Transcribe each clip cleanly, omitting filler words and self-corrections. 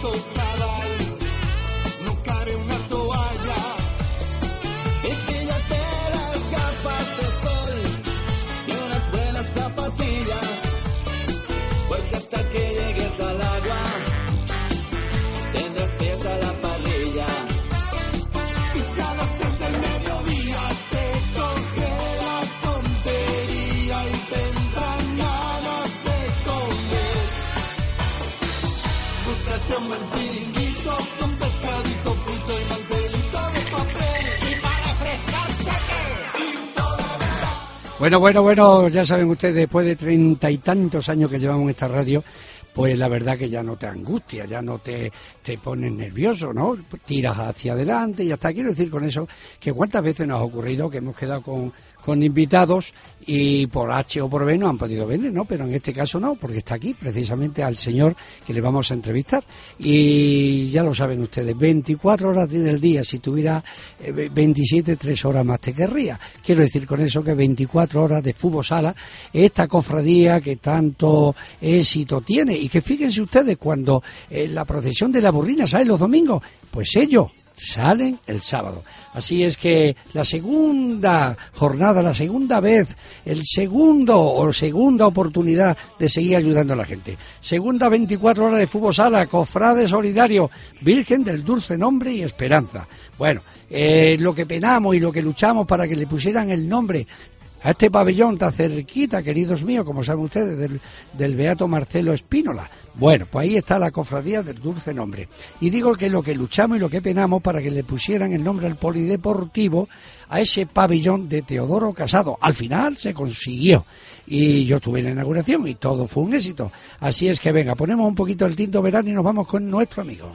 Bueno, ya saben ustedes, después de 30 y tantos años que llevamos en esta radio, pues la verdad que ya no te angustia, ya no te pones nervioso, ¿no? Tiras hacia adelante y ya está. Quiero decir con eso que cuántas veces nos ha ocurrido que hemos quedado con invitados y por H o por B no han podido venir, ¿no? Pero en este caso no, porque está aquí precisamente al señor que le vamos a entrevistar. Y ya lo saben ustedes, 24 horas del día, si tuviera 27, 3 horas más te querría. Quiero decir con eso que 24 horas de fútbol sala, esta cofradía que tanto éxito tiene, y que fíjense ustedes cuando la procesión de la burrina sale los domingos, pues ellos salen el sábado. Así es que la segunda jornada, la segunda vez, el segunda oportunidad de seguir ayudando a la gente. Segunda 24 horas de fútbol sala, cofrade solidario, Virgen del Dulce Nombre y Esperanza. Bueno, lo que penamos y lo que luchamos para que le pusieran el nombre a este pabellón tan cerquita, queridos míos, como saben ustedes, del beato Marcelo Espínola. Bueno, pues ahí está la cofradía del Dulce Nombre. Y digo que lo que luchamos y lo que penamos para que le pusieran el nombre al polideportivo a ese pabellón de Teodoro Casado. Al final se consiguió. Y yo estuve en la inauguración y todo fue un éxito. Así es que venga, ponemos un poquito el tinto verano y nos vamos con nuestro amigo.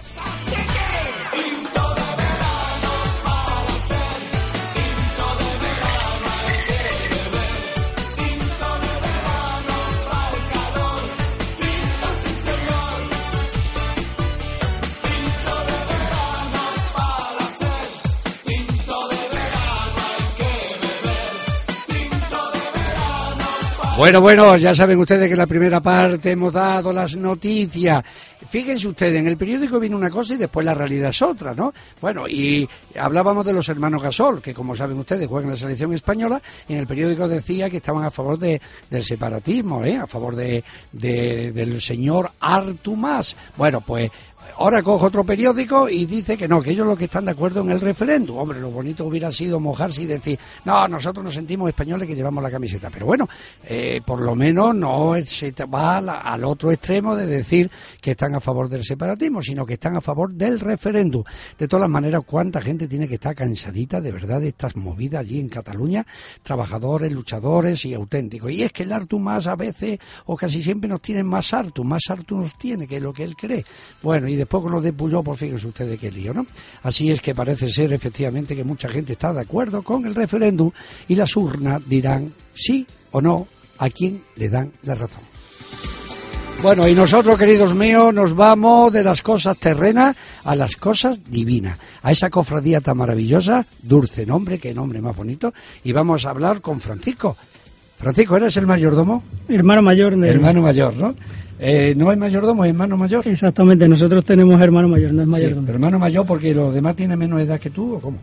Bueno, ya saben ustedes que en la primera parte hemos dado las noticias. Fíjense ustedes, en el periódico viene una cosa y después la realidad es otra, ¿no? Bueno, y hablábamos de los hermanos Gasol, que como saben ustedes juegan en la selección española, y en el periódico decía que estaban a favor del separatismo, a favor del señor Artur Mas. Bueno, pues ahora cojo otro periódico y dice que no, que ellos lo que están de acuerdo en el referéndum. Hombre, lo bonito hubiera sido mojarse y decir, no, nosotros nos sentimos españoles que llevamos la camiseta. Pero bueno, por lo menos no se va al otro extremo de decir que están a favor del separatismo, sino que están a favor del referéndum. De todas maneras, cuánta gente tiene que estar cansadita de verdad de estas movidas allí en Cataluña, trabajadores, luchadores y auténticos. Y es que el Artur Mas a veces, o casi siempre, nos tiene más Artur nos tiene que lo que él cree. Bueno, y después con lo de Puyol, pues fíjense ustedes qué lío, ¿no? Así es que parece ser efectivamente que mucha gente está de acuerdo con el referéndum y las urnas dirán sí o no a quién le dan la razón. Bueno, y nosotros, queridos míos, nos vamos de las cosas terrenas a las cosas divinas, a esa cofradía tan maravillosa, Dulce Nombre, qué nombre más bonito, y vamos a hablar con Francisco. Francisco, ¿eres el mayordomo? Hermano mayor. Hermano mayor, ¿no? No hay mayordomo, es hermano mayor. Exactamente, nosotros tenemos hermano mayor, no es mayordomo. Sí, hermano mayor porque los demás tienen menos edad que tú, ¿o cómo?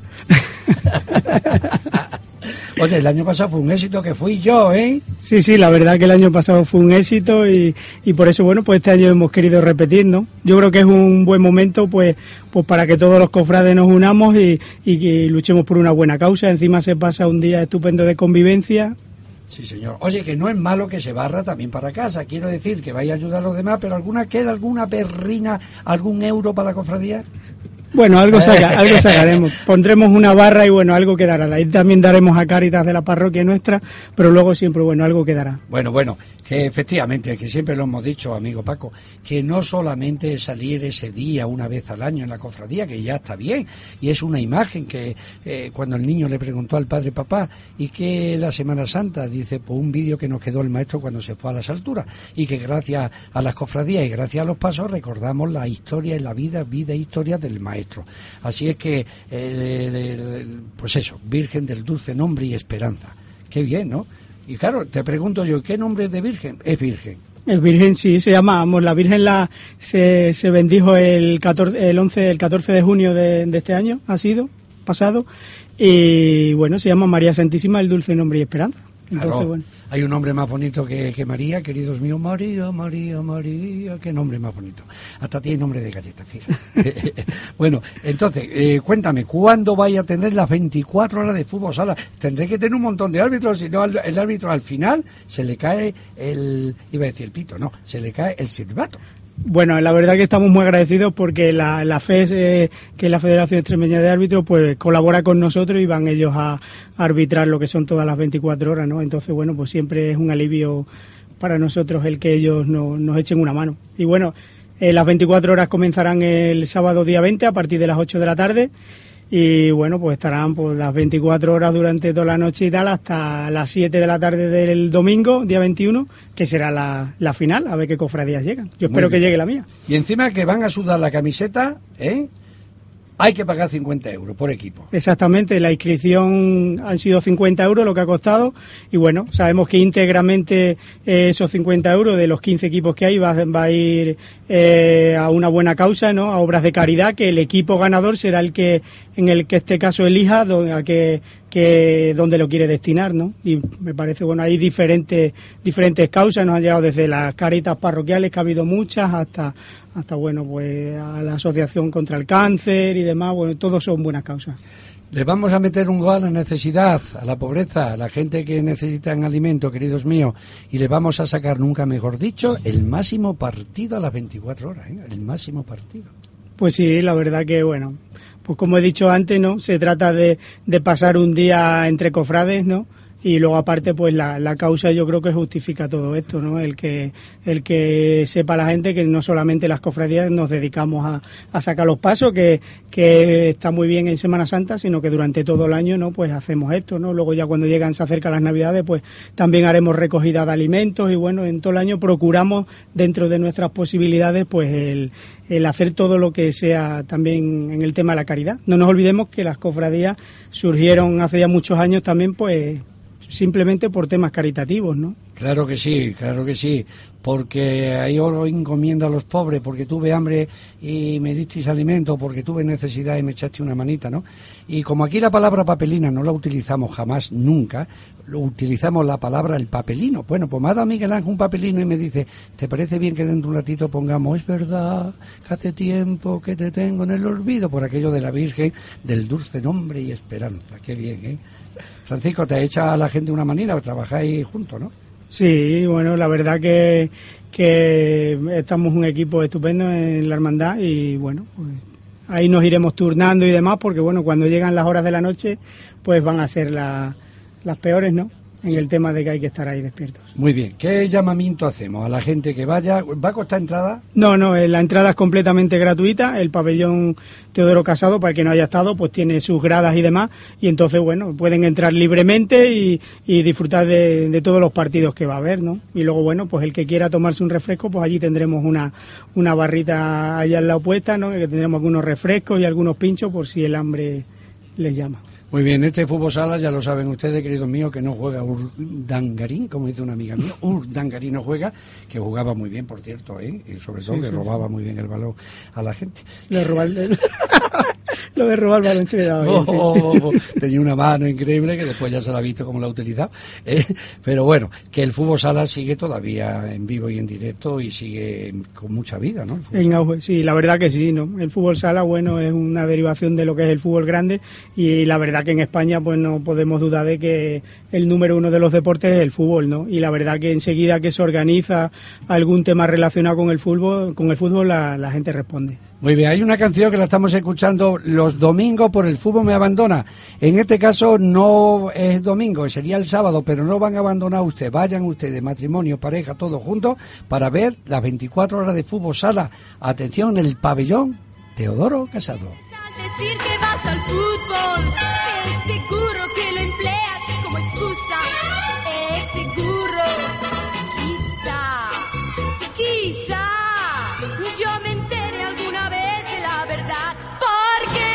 Oye, el año pasado fue un éxito que fui yo, ¿eh? Sí, la verdad que el año pasado fue un éxito y por eso, bueno, pues este año hemos querido repetir, ¿no? Yo creo que es un buen momento, pues para que todos los cofrades nos unamos y que luchemos por una buena causa. Encima se pasa un día estupendo de convivencia. Sí, señor. Oye, que no es malo que se barra también para casa. Quiero decir que vaya a ayudar a los demás, pero ¿queda alguna perrina, algún euro para la cofradía? Bueno, algo sacaremos. Pondremos una barra y bueno, algo quedará. Ahí también daremos a Cáritas de la parroquia nuestra, pero luego siempre, bueno, algo quedará. Bueno, que efectivamente, que siempre lo hemos dicho, amigo Paco, que no solamente salir ese día una vez al año en la cofradía, que ya está bien, y es una imagen que cuando el niño le preguntó al padre, papá, ¿y qué la Semana Santa? Dice, pues un vídeo que nos quedó el maestro cuando se fue a las alturas, y que gracias a las cofradías y gracias a los pasos recordamos la historia y la vida e historia del maestro. Así es que, pues eso, Virgen del Dulce Nombre y Esperanza. Qué bien, ¿no? Y claro, te pregunto yo, ¿qué nombre es de Virgen? Es Virgen. El Virgen sí, se llama, vamos, la Virgen se bendijo el 14 de junio de este año, ha sido, pasado, y bueno, se llama María Santísima, el dulce nombre y esperanza. Entonces, claro, bueno. Hay un nombre más bonito que María, queridos míos, María, María, María, qué nombre más bonito. Hasta tiene nombre de galleta, fíjate. Bueno, entonces, cuéntame, ¿cuándo vais a tener las 24 horas de fútbol sala? Tendré que tener un montón de árbitros, si no el árbitro al final se le cae iba a decir el pito, no, se le cae el silbato. Bueno, la verdad que estamos muy agradecidos porque la FES, que es la Federación Extremeña de Árbitros, pues colabora con nosotros y van ellos a arbitrar lo que son todas las 24 horas, ¿no? Entonces, bueno, pues siempre es un alivio para nosotros el que ellos nos echen una mano. Y bueno, las 24 horas comenzarán el sábado día 20 a partir de las 8 de la tarde. Y bueno, pues estarán pues las 24 horas durante toda la noche y tal hasta las 7 de la tarde del domingo, día 21, que será la final, a ver qué cofradías llegan. Yo espero que llegue la mía. Y encima que van a sudar la camiseta, hay que pagar 50 euros por equipo. Exactamente, la inscripción han sido 50 euros lo que ha costado y bueno, sabemos que íntegramente esos 50 euros de los 15 equipos que hay va a ir a una buena causa, ¿no? A obras de caridad, que el equipo ganador será el que en el que este caso elija dónde lo quiere destinar, ¿no? Y me parece, bueno, hay diferentes causas, nos han llegado desde las caritas parroquiales, que ha habido muchas, hasta bueno, pues a la Asociación contra el Cáncer y demás, bueno, todos son buenas causas. Le vamos a meter un gol a la necesidad, a la pobreza, a la gente que necesita alimento, queridos míos, y le vamos a sacar, nunca mejor dicho, el máximo partido a las 24 horas, el máximo partido. Pues sí, la verdad que, bueno, pues como he dicho antes, ¿no? Se trata de pasar un día entre cofrades, ¿no? Y luego aparte pues la causa yo creo que justifica todo esto, ¿no? El que sepa la gente que no solamente las cofradías nos dedicamos a sacar los pasos, que está muy bien en Semana Santa, sino que durante todo el año, ¿no? Pues hacemos esto, ¿no? Luego ya cuando se acercan las Navidades, pues también haremos recogida de alimentos y bueno, en todo el año procuramos dentro de nuestras posibilidades pues el hacer todo lo que sea también en el tema de la caridad. No nos olvidemos que las cofradías surgieron hace ya muchos años también pues simplemente por temas caritativos, ¿no? Claro que sí, porque ahí os encomiendo a los pobres, porque tuve hambre y me disteis alimento, porque tuve necesidad y me echaste una manita, ¿no? Y como aquí la palabra papelina no la utilizamos jamás, nunca, lo utilizamos la palabra el papelino. Bueno, pues me ha dado Miguel Ángel un papelino y me dice, ¿te parece bien que dentro de un ratito pongamos, es verdad, que hace tiempo que te tengo en el olvido, por aquello de la Virgen, del dulce nombre y esperanza? Qué bien, ¿eh? Francisco, te echa a la gente una manera, trabajáis juntos, ¿no? Sí, bueno, la verdad que estamos un equipo estupendo en la hermandad y bueno, pues ahí nos iremos turnando y demás, porque bueno, cuando llegan las horas de la noche, pues van a ser las peores, ¿no? En el tema de que hay que estar ahí despiertos. Muy bien. ¿Qué llamamiento hacemos a la gente que vaya? ¿Va a costar entrada? No, la entrada es completamente gratuita. El pabellón Teodoro Casado, para el que no haya estado, pues tiene sus gradas y demás. Y entonces, bueno, pueden entrar libremente y disfrutar de todos los partidos que va a haber, ¿no? Y luego, bueno, pues el que quiera tomarse un refresco, pues allí tendremos una barrita allá al lado puesta, ¿no? Que tendremos algunos refrescos y algunos pinchos por si el hambre les llama. Muy bien, este fútbol sala ya lo saben ustedes, queridos míos, que no juega Urdangarín, como dice una amiga mía. Urdangarín no juega, que jugaba muy bien, por cierto, y sobre todo que robaba muy bien el balón a la gente. Lo de robar el balón se le daba bien, sí. Tenía una mano increíble que después ya se la ha visto cómo la ha utilizado. Pero bueno, que el fútbol sala sigue todavía en vivo y en directo y sigue con mucha vida, ¿no? En auge, sí, la verdad que sí, ¿no? El fútbol sala, bueno, es una derivación de lo que es el fútbol grande y la verdad que en España pues no podemos dudar de que el número uno de los deportes es el fútbol, ¿no? Y la verdad que enseguida que se organiza algún tema relacionado con el fútbol la gente responde. Muy bien, hay una canción que la estamos escuchando los domingos por El Fútbol Me Abandona. En este caso no es domingo, sería el sábado, pero no van a abandonar ustedes. Vayan ustedes, matrimonio, pareja, todos juntos, para ver las 24 horas de fútbol sala. Atención, el pabellón Teodoro Casado. Decir que vas al fútbol, es seguro que lo empleas como excusa, es seguro, quizá, yo me entere alguna vez de la verdad. ¿Por qué?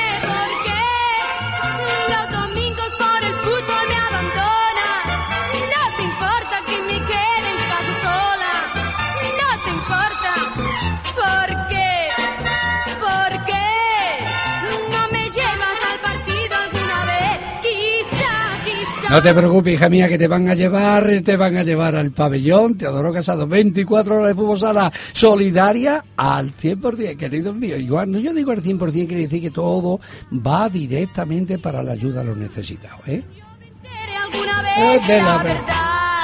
Los domingos por el fútbol me abandonas, no te importa que me quede en casa sola, No te preocupes, hija mía, que te van a llevar al pabellón Teodoro Casado, 24 horas de fútbol sala solidaria al 100%, queridos míos. Y cuando yo digo al 100%, quiere decir que todo va directamente para la ayuda a los necesitados, ¿eh? Alguna vez De la verdad.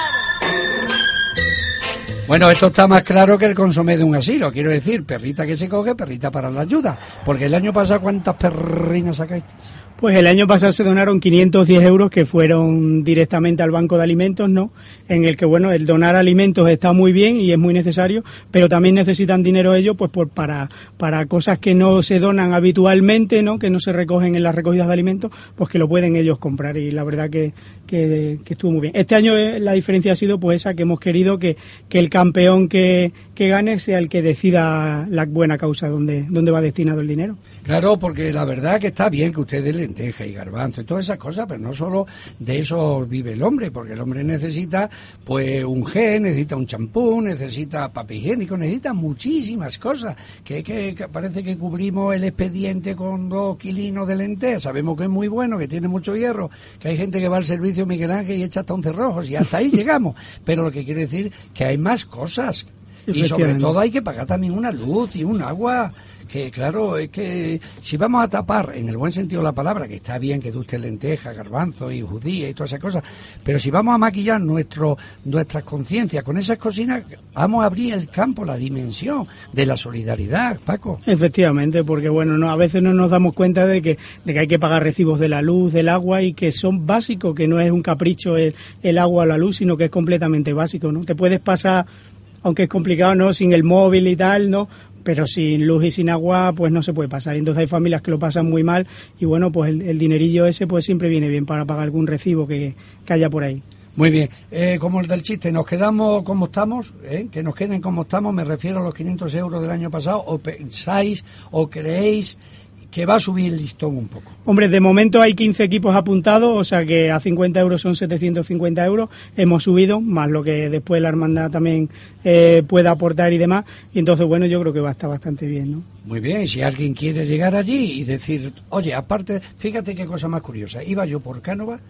Bueno, esto está más claro que el consomé de un asilo, quiero decir, perrita que se coge, perrita para la ayuda. Porque el año pasado, ¿cuántas perrinas sacaste? Pues el año pasado se donaron 510 euros que fueron directamente al Banco de Alimentos, ¿no? En el que, bueno, el donar alimentos está muy bien y es muy necesario, pero también necesitan dinero ellos, pues para cosas que no se donan habitualmente, ¿no? Que no se recogen en las recogidas de alimentos, pues que lo pueden ellos comprar, y la verdad que estuvo muy bien. Este año la diferencia ha sido pues esa, que hemos querido que el campeón que gane sea el que decida la buena causa dónde va destinado el dinero. Claro, porque la verdad que está bien que ustedes lenteja y garbanzo y todas esas cosas, pero no solo de eso vive el hombre, porque el hombre necesita pues un gel, necesita un champú, necesita papel higiénico, necesita muchísimas cosas, que parece que cubrimos el expediente con 2 kilinos de lenteja. Sabemos que es muy bueno, que tiene mucho hierro, que hay gente que va al servicio Miguel Ángel y echa hasta 11 rojos, y hasta ahí llegamos, pero lo que quiere decir que hay más cosas, y sobre todo hay que pagar también una luz y un agua, que claro, es que si vamos a tapar, en el buen sentido de la palabra, que está bien que dé usted lenteja, garbanzo y judía y todas esas cosas, pero si vamos a maquillar nuestras conciencias con esas cocinas, vamos a abrir el campo, la dimensión de la solidaridad, Paco. Efectivamente, porque bueno, a veces no nos damos cuenta de que hay que pagar recibos de la luz, del agua, y que son básicos, que no es un capricho el agua o la luz, sino que es completamente básico, ¿no? Te puedes pasar, aunque es complicado, ¿no?, sin el móvil y tal, ¿no?, pero sin luz y sin agua pues no se puede pasar. Entonces hay familias que lo pasan muy mal, y bueno, pues el dinerillo ese pues siempre viene bien para pagar algún recibo que haya por ahí. Muy bien, como el del chiste, ¿nos quedamos como estamos? Que nos queden como estamos, me refiero a los 500 euros del año pasado, ¿o pensáis o creéis que va a subir el listón un poco? Hombre, de momento hay 15 equipos apuntados, o sea que a 50 euros son 750 euros, hemos subido, más lo que después la hermandad también pueda aportar y demás, y entonces bueno, yo creo que va a estar bastante bien, ¿no? Muy bien, si alguien quiere llegar allí y decir, oye, aparte, fíjate qué cosa más curiosa, iba yo por Cánova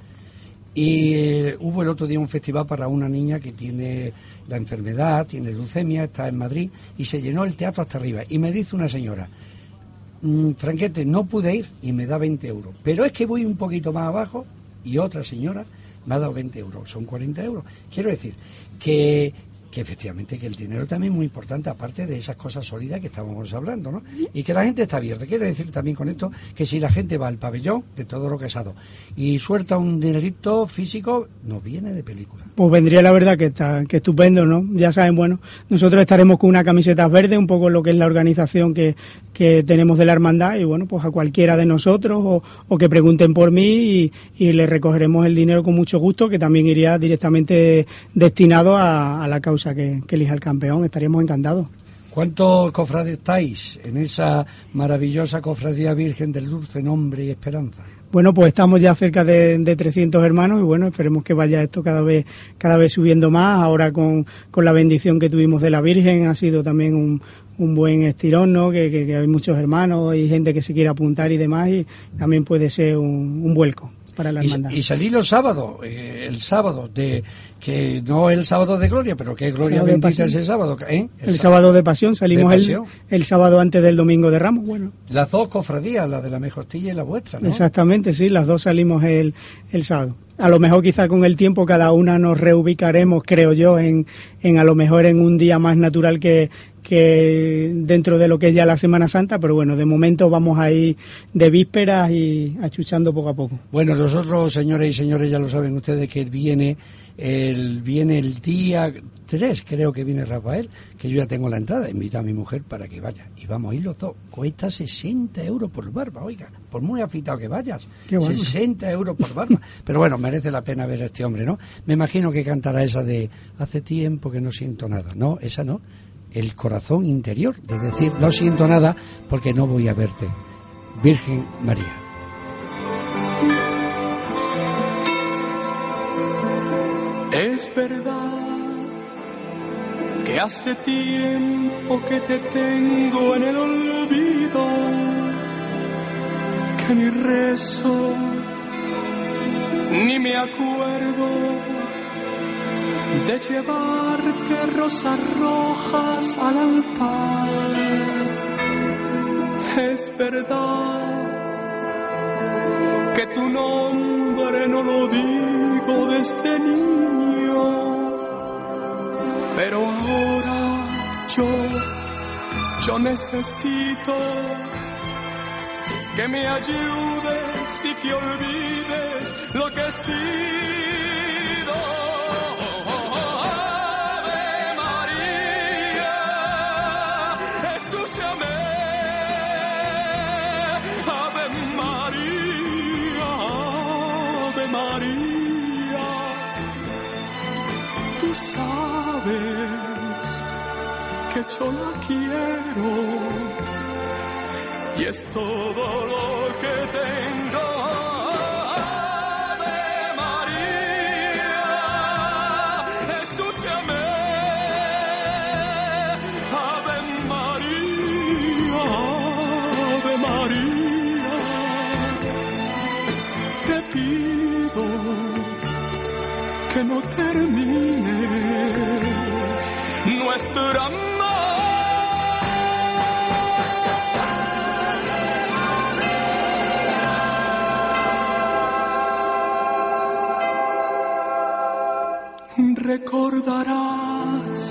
y hubo el otro día un festival para una niña que tiene la enfermedad, tiene leucemia, está en Madrid, y se llenó el teatro hasta arriba, y me dice una señora, Franquete, no pude ir y me da 20 euros, pero es que voy un poquito más abajo y otra señora me ha dado 20 euros, son 40 euros. Quiero decir que efectivamente que el dinero también es muy importante, aparte de esas cosas sólidas que estábamos hablando, ¿no? Y que la gente está abierta. Quiero decir también con esto que si la gente va al pabellón de Teodoro Casado y suelta un dinerito físico, nos viene de película. Pues vendría, la verdad, que estupendo, ¿no? Ya saben, bueno, nosotros estaremos con una camiseta verde, un poco lo que es la organización que tenemos de la hermandad, y bueno, pues a cualquiera de nosotros o que pregunten por mí y le recogeremos el dinero con mucho gusto, que también iría directamente destinado a la causa que elija el campeón. Estaríamos encantados. ¿Cuántos cofrades estáis en esa maravillosa cofradía Virgen del Dulce Nombre y Esperanza? Bueno, pues estamos ya cerca de 300 hermanos, y bueno, esperemos que vaya esto cada vez subiendo más. Ahora con la bendición que tuvimos de la Virgen ha sido también un buen estirón, ¿no? Que hay muchos hermanos y gente que se quiere apuntar y demás, y también puede ser un vuelco para la hermandad. Y salir los sábados, el sábado que no es el sábado de gloria, pero que gloria bendita ese sábado, el sábado de pasión, salimos el sábado antes del domingo de Ramos. Bueno, las dos cofradías, la de la Mejostilla y la vuestra, ¿no? Exactamente, sí, las dos salimos el sábado. A lo mejor quizá con el tiempo cada una nos reubicaremos, creo yo, en a lo mejor en un día más natural que dentro de lo que es ya la Semana Santa, pero bueno, de momento vamos a ir de vísperas y achuchando poco a poco. Bueno, nosotros, señores y señores, ya lo saben ustedes que viene el día 3, creo que viene Rafael, que yo ya tengo la entrada, invito a mi mujer para que vaya, y vamos a ir los dos. Cuesta 60 euros por barba, oiga, por muy afitado que vayas, bueno. 60 euros por barba, pero bueno, merece la pena ver a este hombre, ¿no? Me imagino que cantará esa de hace tiempo que no siento nada, no, esa no, el corazón interior, de decir, no siento nada porque no voy a verte, Virgen María. Es verdad que hace tiempo que te tengo en el olvido, que mi rezo ni me acuerdo de llevarte rosas rojas al altar. Es verdad que tu nombre no lo digo desde niño, pero ahora yo necesito que me ayudes y que olvides lo que he sido. Ave María, escúchame. Ave María, Ave María, tú sabes que yo la quiero y es todo lo que tengo. Ave María, escúchame. Ave María, Ave María, te pido que no termine nuestro amor. Recordarás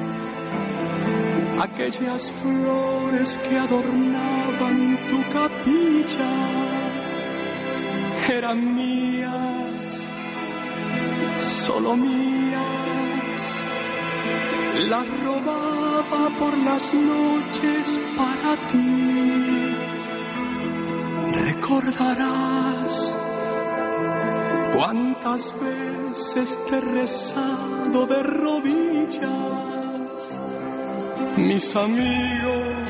aquellas flores que adornaban tu capilla, eran mías, solo mías, las robaba por las noches para ti. Recordarás cuántas veces te he rezado de rodillas. Mis amigos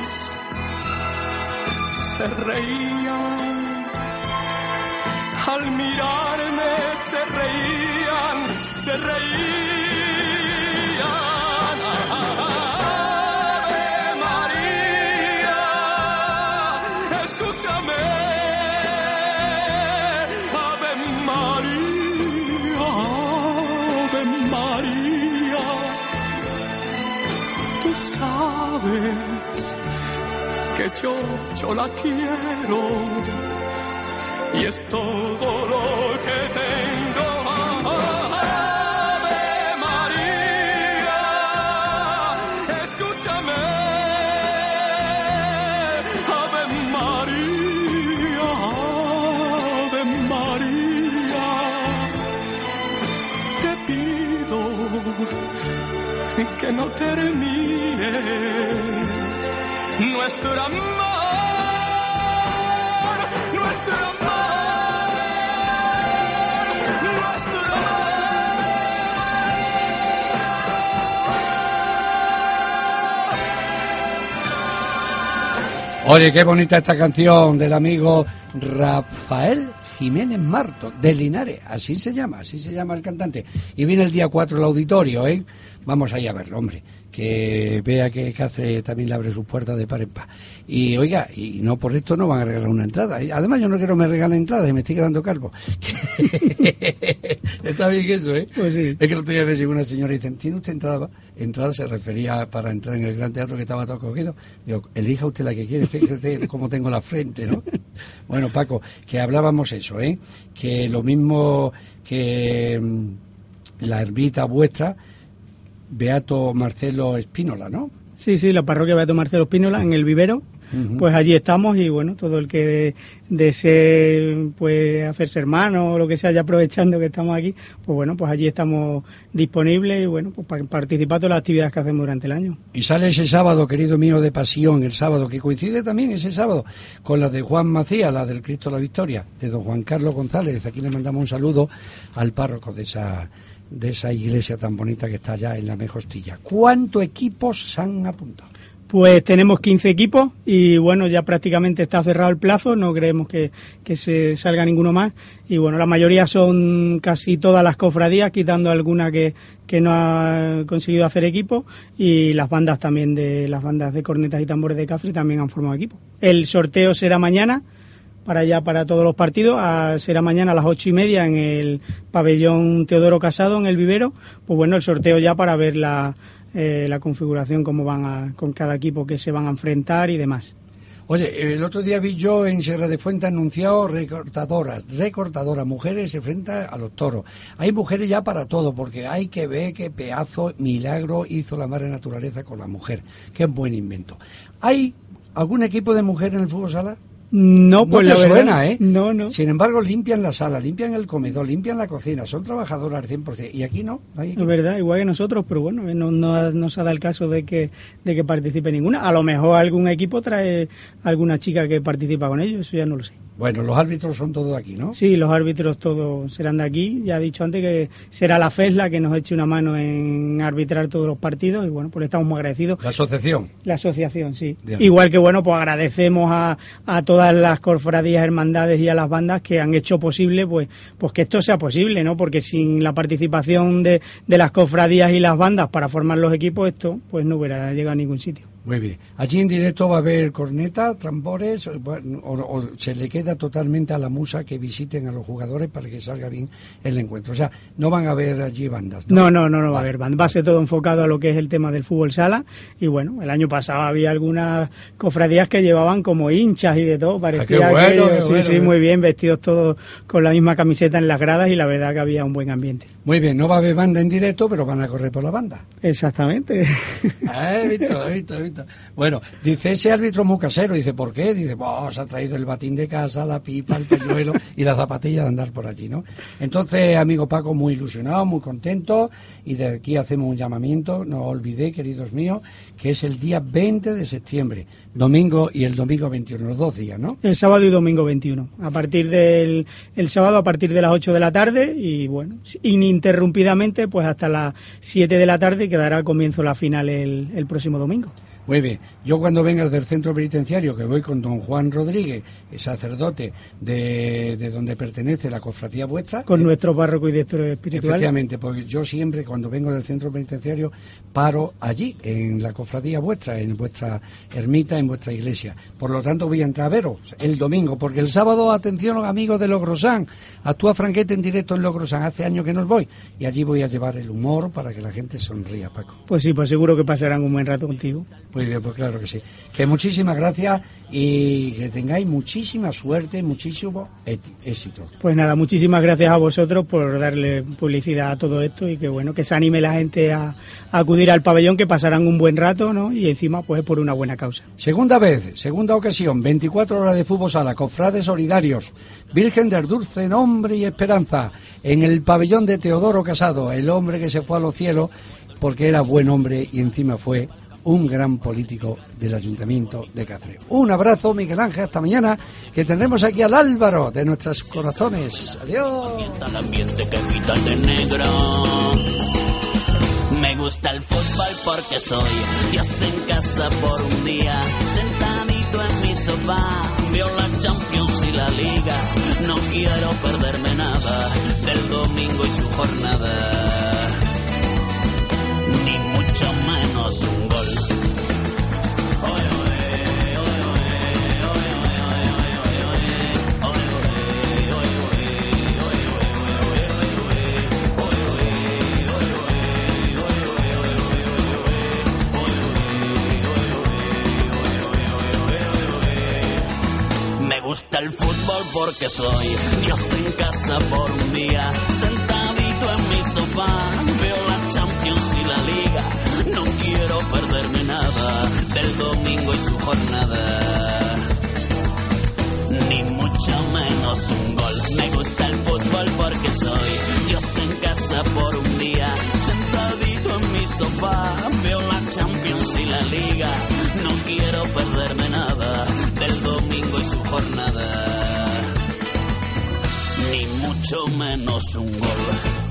se reían al mirarme, se reían, se reían. Ave María, escúchame. Ave María, Ave María, tú sabes que yo la quiero y es todo lo que tengo. Ave María, escúchame. Ave María, Ave María, te pido que no termine nuestro amor, nuestro amor, nuestro amor. Oye, qué bonita esta canción del amigo Rafael Jiménez Marto, de Linares, así se llama el cantante. Y viene el día 4 al auditorio, ¿eh? Vamos ahí a verlo, hombre, que vea que Cáceres también le abre sus puertas de par en par. Y oiga, y no por esto no van a regalar una entrada. Además yo no quiero que me regalen entradas, me estoy quedando calvo. Está bien eso, ¿eh? Pues sí. Es que el otro día me llegó una señora y dice, ¿tiene usted entrada? Entrada se refería para entrar en el Gran Teatro, que estaba todo cogido. Digo, elija usted la que quiere, fíjese cómo tengo la frente, ¿no? Bueno, Paco, que hablábamos eso, ¿eh? Que lo mismo que la ermita vuestra, Beato Marcelo Espínola, ¿no? Sí, la parroquia Beato Marcelo Espínola, en el Vivero. Pues allí estamos y bueno, todo el que desee pues hacerse hermano o lo que sea, ya aprovechando que estamos aquí, pues bueno, pues allí estamos disponibles y bueno, pues para participar todas las actividades que hacemos durante el año. Y sale ese sábado, querido mío, de Pasión, el sábado, que coincide también ese sábado con la de Juan Macías, la del Cristo de la Victoria, de don Juan Carlos González. Aquí le mandamos un saludo al párroco de esa iglesia tan bonita que está allá en la Mejostilla. ¿Cuántos equipos se han apuntado? Pues tenemos 15 equipos y bueno, ya prácticamente está cerrado el plazo, no creemos que se salga ninguno más y bueno, la mayoría son casi todas las cofradías, quitando alguna que no ha conseguido hacer equipo, y las bandas también las bandas de cornetas y tambores de Cáceres también han formado equipo. El sorteo será mañana para todos los partidos. Será mañana a las 8:30 en el pabellón Teodoro Casado, en el Vivero. Pues bueno, el sorteo ya para ver la configuración, cómo van con cada equipo que se van a enfrentar y demás. Oye, el otro día vi yo en Sierra de Fuente anunciado recortadoras, mujeres se enfrentan a los toros. Hay mujeres ya para todo, porque hay que ver qué pedazo milagro hizo la madre naturaleza con la mujer. Qué buen invento. ¿Hay algún equipo de mujer en el fútbol sala? No, pues no la te verdad, suena, ¿eh? No. Sin embargo, limpian la sala, limpian el comedor, limpian la cocina, son trabajadoras al 100%. Y aquí no hay equipo. Es verdad, igual que nosotros, pero bueno, no se da el caso de que participe ninguna. A lo mejor algún equipo trae alguna chica que participa con ellos, eso ya no lo sé. Bueno, los árbitros son todos aquí, ¿no? Sí, los árbitros todos serán de aquí. Ya he dicho antes que será la FES la que nos eche una mano en arbitrar todos los partidos y bueno, pues estamos muy agradecidos. ¿La asociación? La asociación, sí. Bien. Igual que bueno, pues agradecemos a todas las cofradías, hermandades y a las bandas que han hecho posible pues que esto sea posible, ¿no? Porque sin la participación de las cofradías y las bandas para formar los equipos, esto pues no hubiera llegado a ningún sitio. Muy bien. Allí en directo va a haber corneta, tambores, o se le queda totalmente a la musa que visiten a los jugadores para que salga bien el encuentro. O sea, no van a haber allí bandas, ¿no? No va a haber bandas. Va a ser todo enfocado a lo que es el tema del fútbol sala. Y bueno, el año pasado había algunas cofradías que llevaban como hinchas y de todo. Parecía bueno, muy bien, vestidos todos con la misma camiseta en las gradas y la verdad que había un buen ambiente. Muy bien, no va a haber banda en directo, pero van a correr por la banda. Exactamente. He visto. Bueno, dice ese árbitro muy casero, dice, ¿por qué? Dice, se ha traído el batín de casa, la pipa, el pañuelo y la zapatilla de andar por allí, ¿no? Entonces, amigo Paco, muy ilusionado, muy contento, y de aquí hacemos un llamamiento, no os olvidéis, queridos míos, que es el día 20 de septiembre, domingo y el domingo 21, los 2 días, ¿no? El sábado y domingo 21, el sábado a partir de las 8 de la tarde y bueno, ininterrumpidamente pues hasta las 7 de la tarde, que dará comienzo la final el próximo domingo. Muy bien, yo cuando venga del centro penitenciario, que voy con don Juan Rodríguez, el sacerdote de donde pertenece la cofradía vuestra. Con nuestro párroco y director espiritual. Efectivamente, porque yo siempre cuando vengo del centro penitenciario paro allí, en la cofradía vuestra, en vuestra ermita, en vuestra iglesia. Por lo tanto voy a entrar a veros el domingo, porque el sábado, atención los amigos de Logrosán, actúa Franquete en directo en Logrosán, hace años que no voy, y allí voy a llevar el humor para que la gente sonría, Paco. Pues sí, pues seguro que pasarán un buen rato contigo. Muy bien, pues claro que sí. Que muchísimas gracias y que tengáis muchísima suerte, muchísimo éxito. Pues nada, muchísimas gracias a vosotros por darle publicidad a todo esto y que bueno, que se anime la gente a acudir al pabellón, que pasarán un buen rato, ¿no? Y encima pues por una buena causa. Segunda ocasión, 24 horas de fútbol sala, cofrades solidarios, Virgen del Dulce Nombre y Esperanza, en el pabellón de Teodoro Casado, el hombre que se fue a los cielos porque era buen hombre y encima fue un gran político del Ayuntamiento de Cáceres. Un abrazo, Miguel Ángel, hasta mañana, que tendremos aquí al Álvaro de nuestros corazones. Adiós. El ambiente que pinta de negro. Me gusta el fútbol porque soy Dios en casa por un día, sentadito en mi sofá, veo la Champions y la Liga. No quiero perderme nada del domingo y su jornada, ni mucho menos un gol. Me gusta el fútbol porque soy Dios en casa por un día, sentadito en mi sofá, veo la Champions y la Liga. No quiero perderme nada del domingo y su jornada, ni mucho menos un gol. Me gusta el fútbol porque soy Dios en casa por un día, sentadito en mi sofá, veo la Champions y la Liga. No quiero perderme nada del domingo y su jornada, ni mucho menos un gol.